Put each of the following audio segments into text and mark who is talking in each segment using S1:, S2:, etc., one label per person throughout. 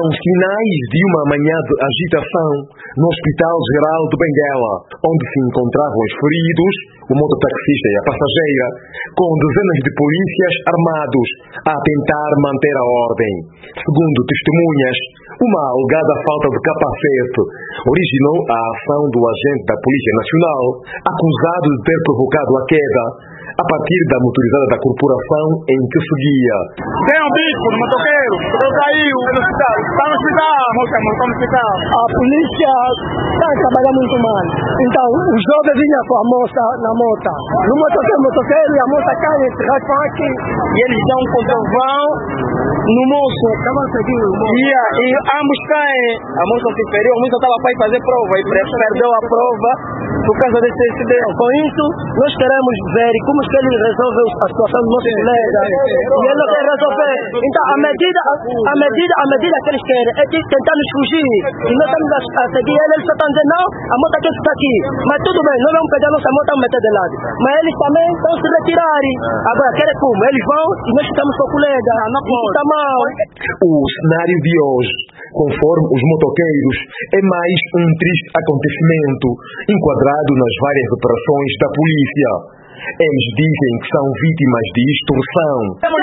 S1: São sinais de uma manhã de agitação no Hospital Geral de Benguela, onde se encontravam os feridos, o mototaxista e a passageira, com dezenas de polícias armados a tentar manter a ordem. Segundo testemunhas, uma alegada falta de capacete originou a ação do agente da Polícia Nacional, acusado de ter provocado a queda a partir da motorizada da corporação em que seguia.
S2: Tem um bico no motoqueiro, caiu no hospital. Está no hospital, moça, está no hospital.
S3: A polícia está trabalhando muito mal. Então, o jovem vinha com a moça na moto. No motoqueiro e a moça cai entre raspam aqui.
S2: E eles dão um controvão no moço. E ambos caem. A moça se feriu, a moça estava para ir fazer prova e perdeu a prova por causa desse incidente.
S3: Com isso, nós queremos ver como que ele resolve a situação do nosso colega. E ele não quer resolver. Então, a medida que eles querem é tentar nos fugir. E nós estamos a seguir ele, eles só estão dizendo, não, a moto aqui está aqui. Mas tudo bem, nós vamos pegar a nossa moto e meter de lado. Mas eles também estão se retirarem. Agora, querem como? Eles vão e nós estamos com o colega. Isso está mal.
S1: O cenário de hoje, conforme os motoqueiros, é mais um triste acontecimento, enquadrado nas várias operações da polícia. Eles dizem que são vítimas de extorsão.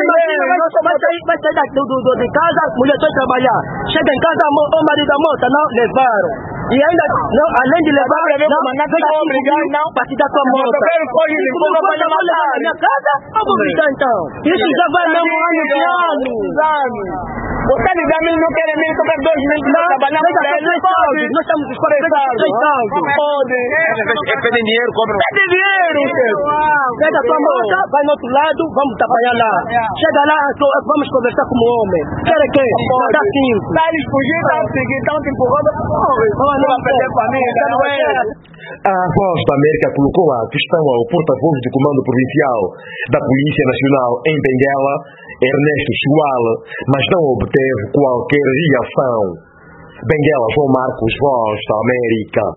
S3: Vai sair de casa, a mulher foi trabalhar. Chega em casa, o marido da moça, não, levaram. E ainda, não, além de levar, não, para te dar tua moto. Não vai levar na minha casa, eu vou brigar então. Isso já vai mesmo ano de ano.
S2: Você diz a mim, não quer nem comprar 2 mil para trabalhar para ele.
S3: Nós estamos estressados.
S2: Não pode. Pedem dinheiro, cobram. Pedem dinheiro,
S3: pega a tua moto, vai no outro lado, vamos trabalhar lá. Chega lá, vamos conversar como homem. Quer que? Dá 5.
S2: Tá eles fugindo, tá seguindo, estão te empurrando. Não vai perder a família, não é?
S1: A Voz da América colocou a questão ao porta-voz do Comando Provincial da Polícia Nacional em Benguela, Ernesto Chuala, mas não obteve qualquer reação. Benguela, João Marcos, Voz da América.